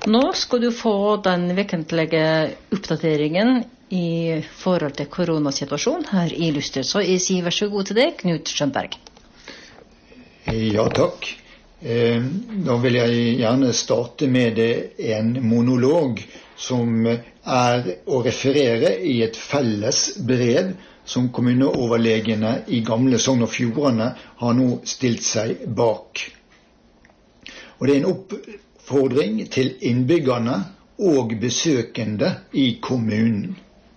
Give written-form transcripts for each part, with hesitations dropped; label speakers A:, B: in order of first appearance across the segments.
A: Nå skal du få den vekentlige oppdateringen i forhold til koronasituasjonen her i Luster. Så jeg sier vær så god til deg, Knut Skjønberg.
B: Ja, takk. Da vil jeg gjerne starte med en monolog som å referere i et felles brev som kommuneoverlegene i gamle Sogn og Fjordane har nå stilt seg bak. Og det en oppfordring til innbyggerne og besøkende i kommunen.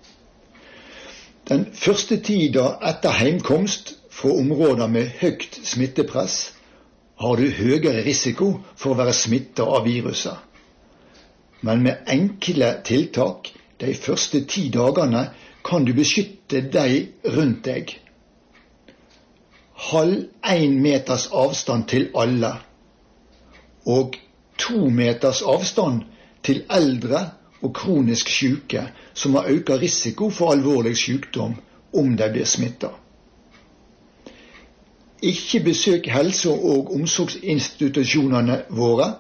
B: Den første tida etter heimkomst fra områder med høyt smittepress har du høyere risiko for å være smittet av viruset. Men med enkle tiltak de første 10 dagene kan du beskytte deg rundt deg. Hold 1 meters avstand til alle, og 2 meters avstand til eldre og kronisk syke som har økt risiko for alvorlig sykdom om de blir smittet. Ikke besøk helse- og omsorgsinstitusjonene våre.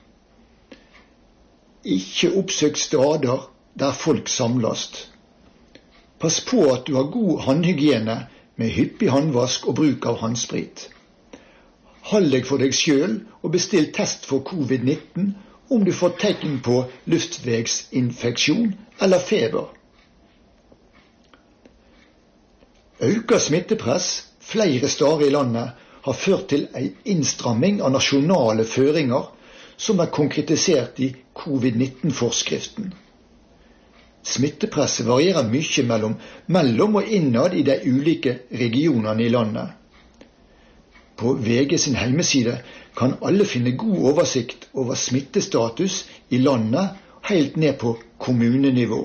B: Ikke oppsøk steder der folk samles. Pass på at du har god håndhygiene med hyppig håndvask og bruk av håndsprit. Hold deg for deg selv og bestill test for covid-19 om du får tegn på luftvegsinfeksjon eller feber. Økt smittepress flere steder i landet har ført til en innstramming av nasjonale føringer som er konkretisert i covid-19-forskriften. Smittepresset varierer mye mellom og innad i de ulike regionene i landet. På VG sin hjemmeside kan alle finne god oversikt over smittestatus i landet helt ned på kommunenivå.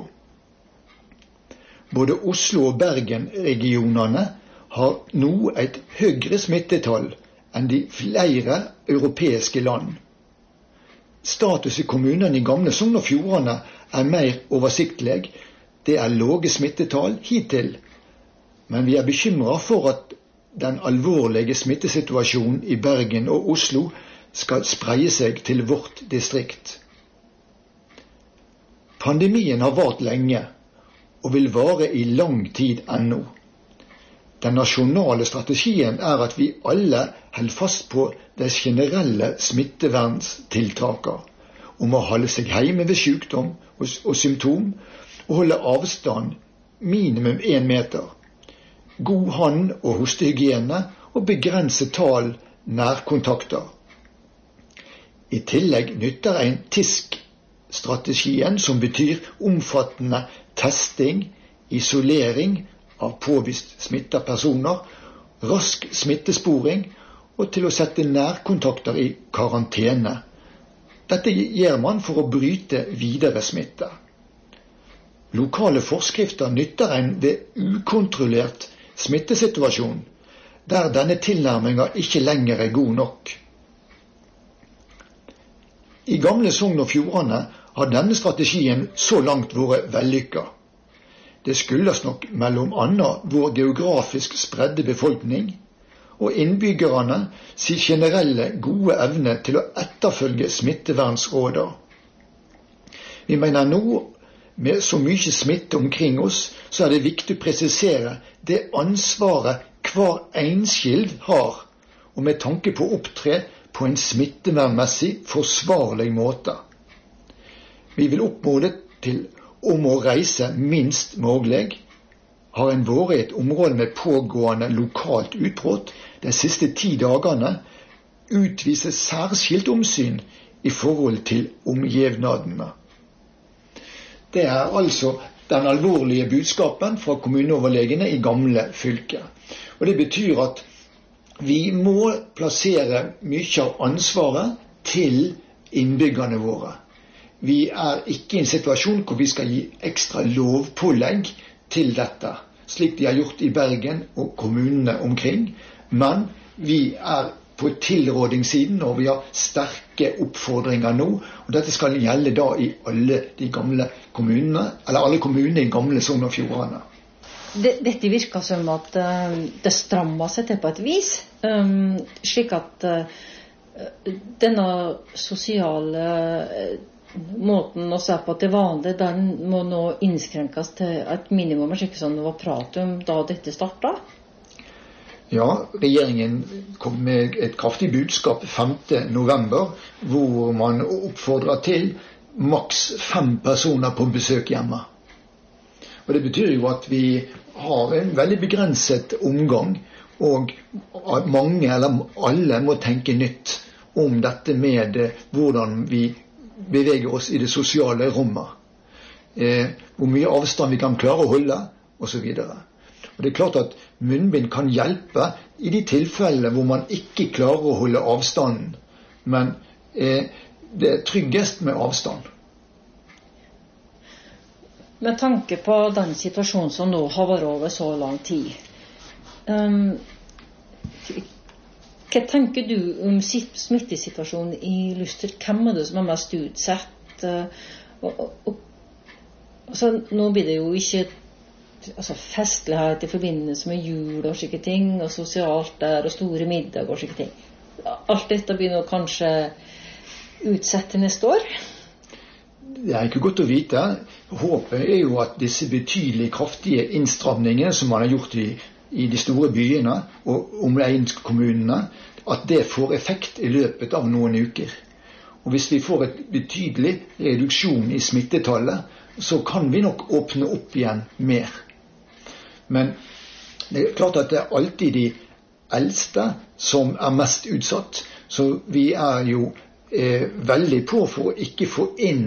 B: Både Oslo- og Bergen-regionene har nå et høyere smittetall enn de flere europeiske land. Status i kommunene i gamle Sogn og Fjordane er mer oversiktlig. Det er lave smittetall hittil, men vi er bekymret for at den alvorlige smittesituasjonen i Bergen og Oslo skal spreie seg til vårt distrikt. Pandemien har vart lenge og vil vare i lang tid ennå. Den nasjonale strategien er at vi alle holder fast på de generelle smittevernstiltakene om å holde seg hjemme ved sykdom og symptom og holde avstand minimum 1 meter, god hånd- og hostehygiene og begrense tall nærkontakter. I tillegg nytter en TISK-strategien som betyr omfattende testing, isolering av påvist smittet personer, rask smittesporing og til å sette nærkontakter i karantene. Dette gjør man for å bryte videre smitte. Lokale forskrifter nytter en ved ukontrollert smittesituasjon, der denne tilnærmingen ikke lenger er god nok. I gamle Sogn og Fjordane har denne strategien så langt vært vellykket. Det skyldes nok mellom annet vår geografisk spredde befolkning og innbyggerne sin generelle gode evne til å etterfølge smittevernsråder. Vi mener nå, med så mye smitte omkring oss, så er det viktig å presisere det ansvaret hver enskild har, og med tanke på å opptre på en smittevernmessig forsvarlig måte. Vi vil oppmode til om å reise minst mulig. Har en vært i et område med pågående lokalt utbrudd de siste 10 dagene, utviser særskilt omsyn i forhold til omgivnadene. Det er altså den alvorlige budskapen fra kommuneoverlegene i gamle fylke. Og det betyr at vi må plassere mye av ansvaret til innbyggerne våre. Vi er ikke i en situasjon hvor vi skal gi ekstra lovpålegg til dette, slik de har gjort i Bergen og kommunene omkring, men vi er på tilrådingssiden, og vi har sterke oppfordringer nå, og dette skal gjelde da i alle de gamle kommunene, eller alle kommunene i gamle Sogn og Fjordane.
A: Dette virker som at det strammer seg til på et vis, slik at Denne sosiale måten å se på at det vanlige, den må nå innskrenkes til et minimum, ikke som det var prat om da dette startet?
B: Ja, regjeringen kom med et kraftig budskap 5. november, hvor man oppfordrer til maks 5 personer på besøk hjemme. Og det betyr jo at vi har en veldig begrenset omgang, og at mange eller alle må tenke nytt om dette med hvordan vi beveger oss i det sosiale rommet. Hvor mye avstand vi kan klare å holde, og så videre. Og det er klart at munnbind kan hjelpe i de tilfellene hvor man ikke klarer å holde avstanden, men det er tryggest med avstand.
A: Med tanke på den situasjonen som nå har vært over så lang tid, hva tenker du om smittesituasjonen i Luster? Hvem er det som er mest utsatt? Altså, nå blir det jo ikke festlighet i forbindelse med jul og slike ting, og sosialt der, og store middag og slike ting. Alt dette blir nå kanskje utsatt til neste år?
B: Det er ikke godt å vite. Håpet er jo at disse betydelig kraftige innstramningene som man har gjort i de store byene og omegnskommunene, at det får effekt i løpet av noen uker. Og hvis vi får et betydelig reduksjon i smittetallet, så kan vi nok åpne opp igjen mer. Men det er klart at det er alltid de eldste som er mest utsatt, så vi er jo veldig på for å ikke få inn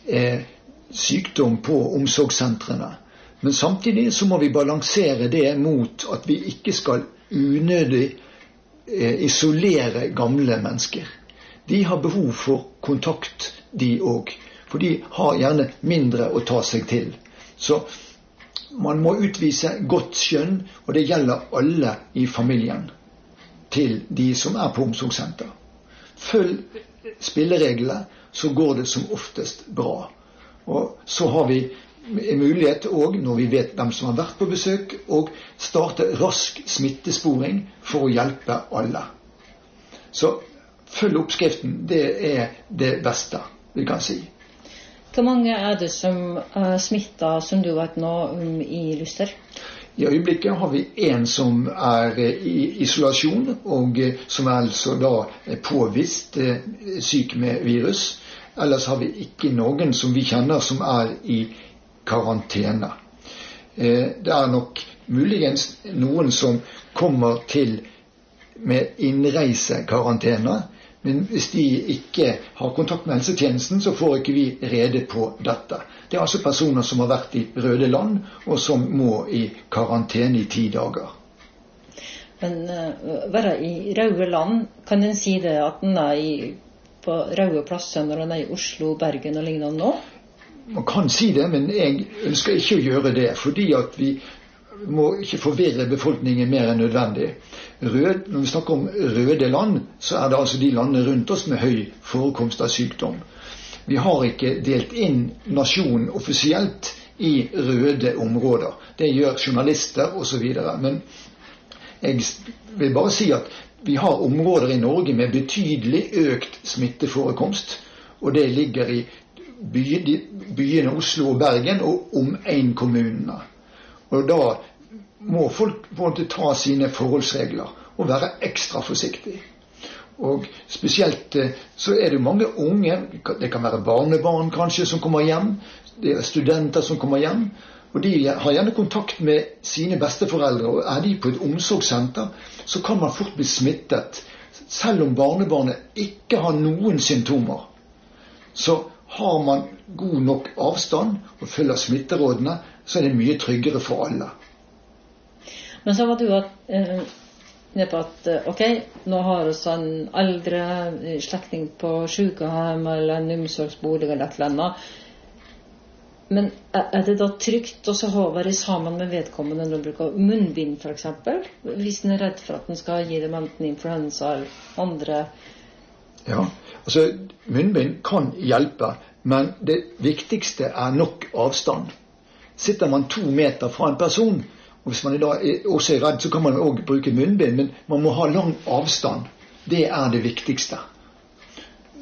B: sykdom på omsorgssentrene. Men samtidig så må vi balansere det mot at vi ikke skal unødig isolere gamle mennesker. De har behov for kontakt, de også. For de har gjerne mindre å ta seg til. Så man må utvise godt skjønn, og det gjelder alle i familien, til de som er på omsorgssenter. Følg spillereglene, så går det som oftest bra. Og så har vi en mulighet også, når vi vet hvem som har vært på besøk, og starte rask smittesporing for å hjelpe alle. Så følg oppskriften, det er det beste vi kan si.
A: Hvor mange er det som er smittet, som du vet nå, i Luster?
B: I øyeblikket har vi en som er i isolasjon, og som er altså da påvist syk med virus. Ellers har vi ikke noen som vi kjenner som er i karantene. Det er nok muligens noen som kommer til med innreisekarantene, men hvis de ikke har kontakt med helsetjenesten, så får ikke vi rede på dette. Det er altså personer som har vært i røde land, og som må i karantene i 10 dager.
A: Men være i røde land, kan en si det at en er på røde plasser når en er i Oslo, Bergen og lignende nå?
B: Man kan si det, men jeg ønsker ikke å gjøre det, fordi at vi må ikke forvirre befolkningen mer enn nødvendig. Når vi snakker om røde land, så er det altså de landene rundt oss med høy forekomst av sykdom. Vi har ikke delt inn nasjonen offisielt i røde områder. Det gjør journalister og så videre. Men jeg vil bare si at vi har områder i Norge med betydelig økt smitteforekomst, og det ligger i byene Oslo og Bergen og omegnskommunene. Og da må folk ta sine forholdsregler og være ekstra forsiktige. Og spesielt så er det mange unge, det kan være barnebarn kanskje som kommer hjem, det er studenter som kommer hjem, og de har gjerne kontakt med sine besteforeldre, og er de på et omsorgssenter, så kan man fort bli smittet, selv om barnebarnet ikke har noen symptomer. Så har man god nok avstand og følger smitterådene, så er det mye tryggere for alle.
A: Men så var du ned på at, ok, nå har vi en eldre slektning på sykehjem eller en omsorgsbolig eller et eller annet. Men er det da trygt å være sammen med vedkommende når du bruker munnbind for eksempel? Hvis en er redd for at en skal gi dem enten influensa eller andre?
B: Ja, altså munnbind kan hjelpe, men det viktigste er nok avstand. Sitter man 2 meter fra en person, og hvis man da også er redd, så kan man også bruke munnbind, men man må ha lang avstand. Det er det viktigste.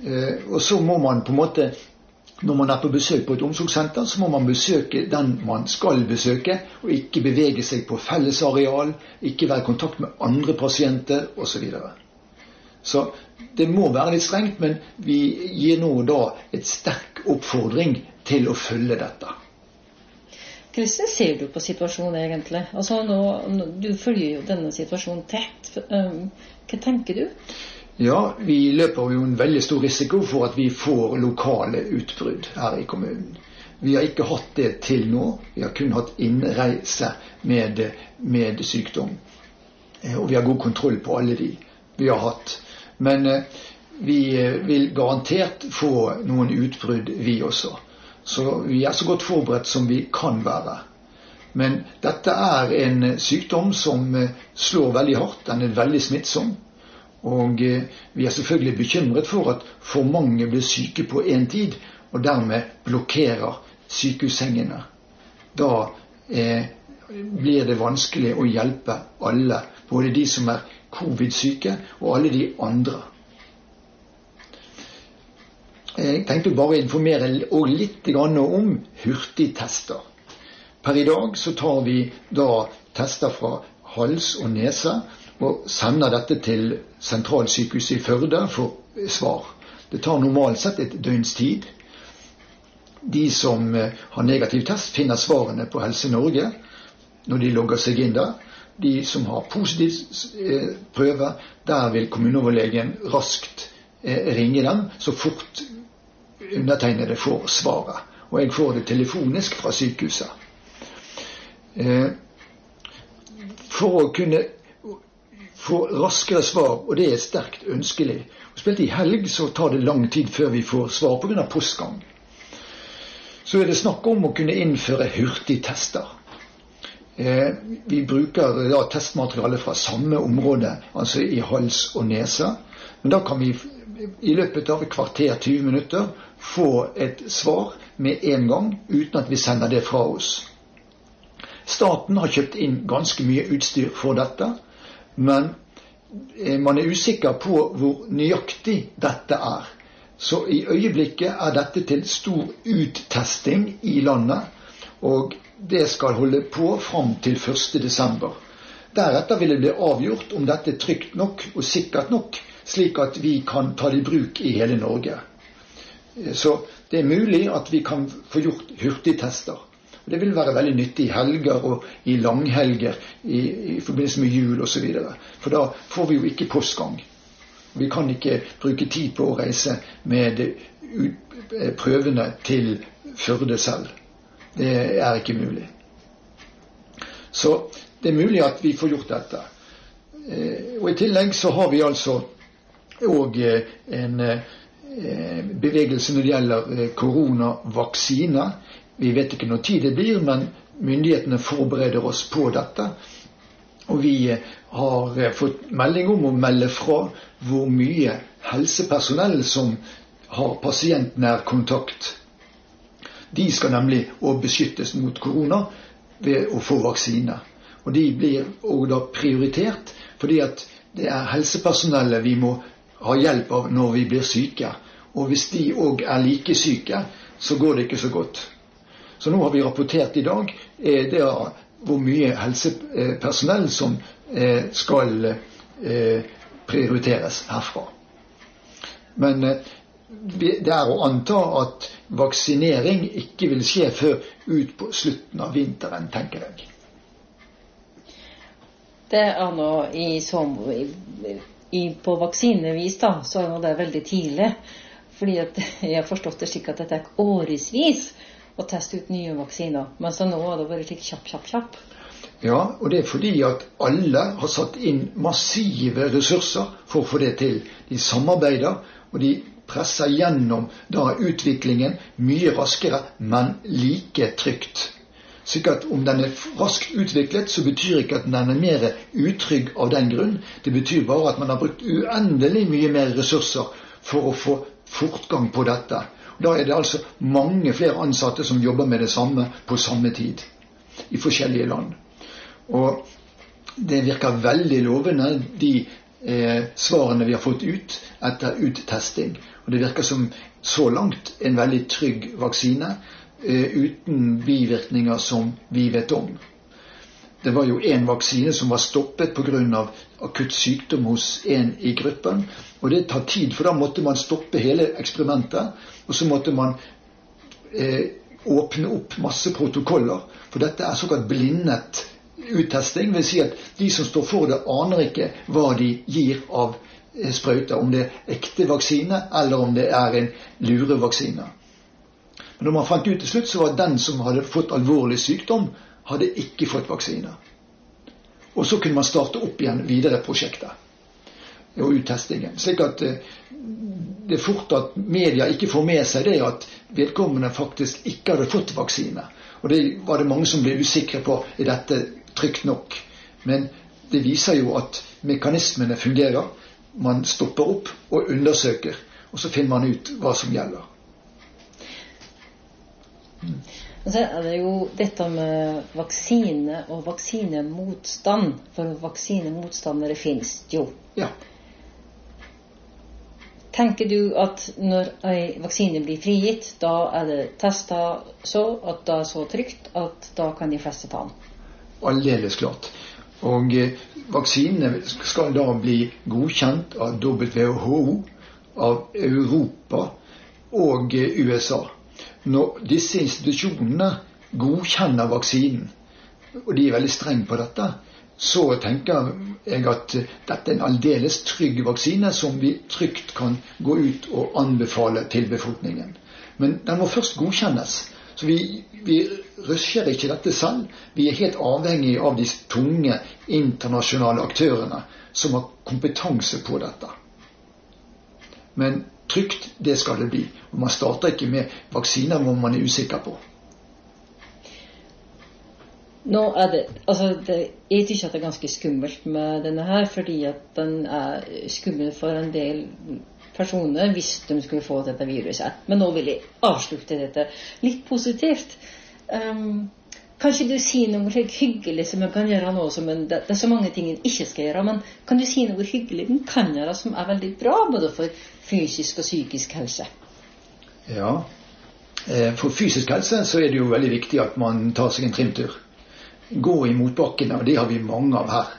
B: Og så må man på en måte, når man på besøk på et omsorgssenter, så må man besøke den man skal besøke, og ikke bevege seg på fellesareal, ikke være i kontakt med andre pasienter, og så videre. Så det må være litt strengt, men vi gir nå da et sterk oppfordring til å følge dette.
A: Hvordan ser du på situasjonen egentlig? Altså du følger jo denne situasjonen tett. Hva tenker du?
B: Ja, vi løper jo en veldig stor risiko for at vi får lokale utbrudd her i kommunen. Vi har ikke hatt det til nå. Vi har kun hatt innreise med sykdom. Og vi har god kontroll på alle de vi har hatt. Men vi vil garantert få noen utbrudd vi også. Så vi er så godt forberedt som vi kan være. Men dette er en sykdom som slår veldig hardt. Den er veldig smittsom. Og vi er selvfølgelig bekymret for at for mange blir syke på en tid, og dermed blokkerer sykehussengene. Da blir det vanskelig å hjelpe alle, både de som er covid-syke og alle de andre. Jeg tenkte bare å informere litt om hurtigtester. Per i dag så tar vi da tester fra hals og nese, og sender dette til sentralsykehuset i Førde for svar. Det tar normalt sett et døgns tid. De som har negativ test finner svarene på Helse Norge når de logger seg inn der. De som har positiv prøve, der vil kommuneoverlegen raskt ringe dem så fort undertegnede får svaret. Og jeg får det telefonisk fra sykehuset. For å kunne få raskere svar, og det er sterkt ønskelig. Og spesielt i helg så tar det lang tid før vi får svar på grunn av postgang. Så er det snakk om å kunne innføre hurtigtester. Vi bruker da testmateriale fra samme område, altså i hals og nese. Men da kan vi i løpet av et kvarter, 20 minutter, få et svar med en gang, uten at vi sender det fra oss. Staten har kjøpt inn ganske mye utstyr for dette, men man er usikker på hvor nøyaktig dette er. Så i øyeblikket er dette til stor uttesting i landet, og det skal holde på fram til 1. desember. Deretter vil det bli avgjort om dette er trygt nok og sikkert nok, slik at vi kan ta det i bruk i hele Norge. Så det er mulig at vi kan få gjort hurtigtester. Det vil være veldig nyttig i helger og i langhelger i forbindelse med jul og så videre. For da får vi jo ikke postgang. Vi kan ikke bruke tid på å reise med prøvene til Førde selv. Det er ikke mulig. Så det er mulig at vi får gjort dette. Og i tillegg så har vi altså også en bevegelse når det gjelder koronavaksine. Vi vet ikke når tid det blir, men myndighetene forbereder oss på dette. Og vi har fått melding om å melde fra hvor mye helsepersonell som har pasientnær kontakt. De skal nemlig også beskyttes mot korona ved å få vaksine. Og de blir også da prioritert, fordi at det er helsepersonellet vi må ha hjelp av når vi blir syke. Og hvis de også er like syke, så går det ikke så godt. Så nå har vi rapportert i dag det er hvor mye helsepersonell som skal prioriteres herfra. Men det er å anta at vaksinering ikke vil skje før ut på slutten av vinteren, tenker jeg.
A: Det er nå på vaksinevis da, så er det veldig tidlig. Fordi at jeg har forstått det slik at dette er årevis å teste ut nye vaksiner. Men så nå har det vært slik kjapp.
B: Ja, og det er fordi at alle har satt inn massive ressurser for å få det til. De samarbeider, og de presser gjennom da utviklingen mye raskere, men like trygt. Så at om den er raskt utviklet, så betyr ikke at den er mer utrygg av den grunn. Det betyr bare at man har brukt uendelig mye mer ressurser for å få fortgang på dette. Da er det altså mange flere ansatte som jobber med det samme på samme tid i forskjellige land. Og det virker veldig lovende, de svarene vi har fått ut etter uttesting. Og det virker som så langt en veldig trygg vaksine, uten bivirkninger som vi vet om. Det var jo en vaksine som var stoppet på grunn av akutt sykdom hos en i gruppen, og det tar tid, for da måtte man stoppe hele eksperimentet, og så måtte man åpne opp masse protokoller, for dette er såkalt blindet uttesting, vil si at de som står for det aner ikke hva de gir av sprøyter, om det er ekte vaksine, eller om det er en lurevaksine. Men når man fant ut til slutt, så var den som hadde fått alvorlig sykdom, hadde ikke fått vaksine. Og så kunne man starte opp igjen videre prosjektet og uttestingen. Slik at det er fort at media ikke får med seg det at vedkommende faktisk ikke hadde fått vaksine. Og det var det mange som ble usikre på, er dette trygt nok? Men det viser jo at mekanismene fungerer. Man stopper opp og undersøker, og så finner man ut hva som gjelder.
A: Så er det jo dette med vaksine og vaksinemotstand, for vaksinemotstandere finnes jo.
B: Ja.
A: Tenker du at når en vaksine blir frigitt, da er det testet så at det er så trygt at da kan de fleste ta den?
B: Aldeles klart. Og vaksinene skal da bli godkjent av WHO, av Europa og USA. Når disse institusjonene godkjenner vaksinen, og de er veldig streng på dette, så tenker jeg at dette er en aldeles trygg vaksine som vi trygt kan gå ut og anbefale til befolkningen. Men den må først godkjennes. Så vi rusher ikke dette selv. Vi er helt avhengig av de tunge internasjonale aktørene som har kompetanse på dette. Men trygt, det skal det bli. Og man starter ikke med vaksiner hvor man er usikker på.
A: Nå er det, jeg synes at det er ganske skummelt med denne her, fordi at den er skummel for en del personer hvis de skulle få dette viruset. Men nå vil jeg avslutte dette litt positivt. Kanskje du sier noe hyggelig som man kan gjøre nå, det er så mange ting man ikke skal gjøre, men kan du si noe hyggelig man kan gjøre som er veldig bra både for fysisk og psykisk helse?
B: Ja, for fysisk helse så er det jo veldig viktig at man tar seg en trimtur. Gå i motbakkene, og det har vi mange av her.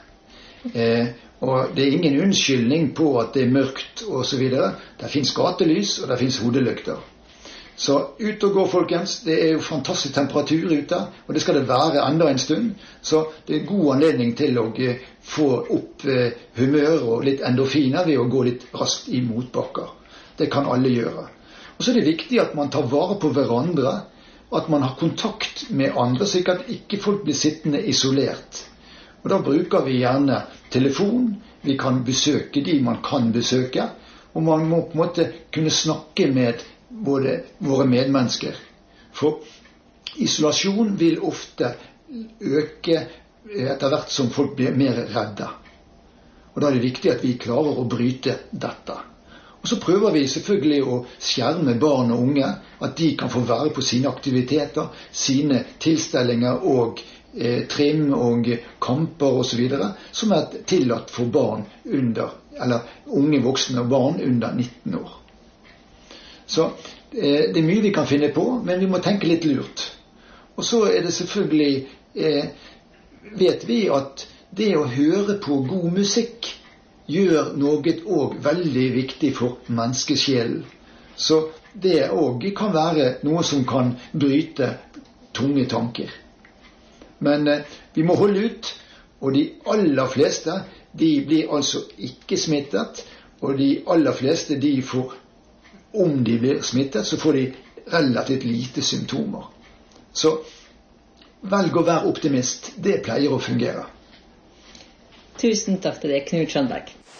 B: Og det er ingen unnskyldning på at det er mørkt og så videre. Det finnes gatelys, og det finnes hodelykter. Så ut og gå, folkens. Det er jo fantastisk temperatur ute, og det skal det være enda en stund. Så det er god anledning til å få opp humør og litt endorfiner ved å gå litt raskt i motbakker. Det kan alle gjøre. Og så er det viktig at man tar vare på hverandre, at man har kontakt med andre, slik at ikke folk blir sittende isolert. Og da bruker vi gjerne telefon, vi kan besøke de man kan besøke, og man må på en måte kunne snakke med både våre medmennesker. For isolasjon vil ofte øke etter hvert som folk blir mer redde. Og da er det viktig at vi klarer å bryte dette. Og så prøver vi selvfølgelig å skjerme barn og unge, at de kan få være på sine aktiviteter, sine tilstelninger og trim og kamper og så videre, som er tillatt for barn eller unge voksne og barn under 19 år. Så det er mye vi kan finne på, men vi må tenke litt lurt. Og så er det selvfølgelig, vet vi at det å høre på god musikk gjør noe også veldig viktig for menneskesjelen. Så det også kan være noe som kan bryte tunge tanker. Men vi må holde ut, og de aller fleste, de blir altså ikke smittet, og de aller fleste, om de blir smittet, så får de relativt lite symptomer. Så velg å være optimist. Det pleier å fungere.
A: Tusen takk til deg, Knut Skjønberg.